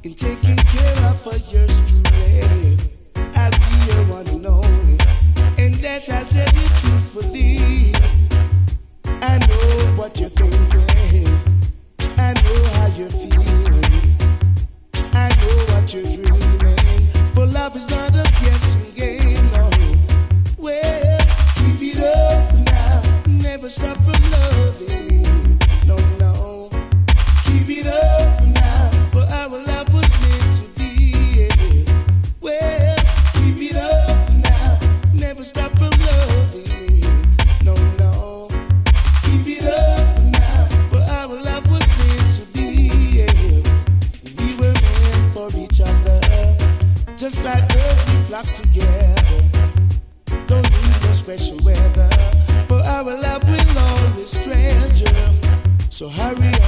in taking care of for yours truly. I'll be your one and only, and that I'll tell you truthfully. I know what you're thinking, I know how you're feeling, I know what you're dreaming, but love is not a guessing game, no. Well, keep it up now, never stop from loving, no, no. Keep it up now, for our love was meant to be, yeah. Well, keep it up now, never stop from loving, no, no. Keep it up now, for our love was meant to be, yeah. We were meant for each other, just like birds we flock together. Don't need no special weather, for our love will always treasure. So hurry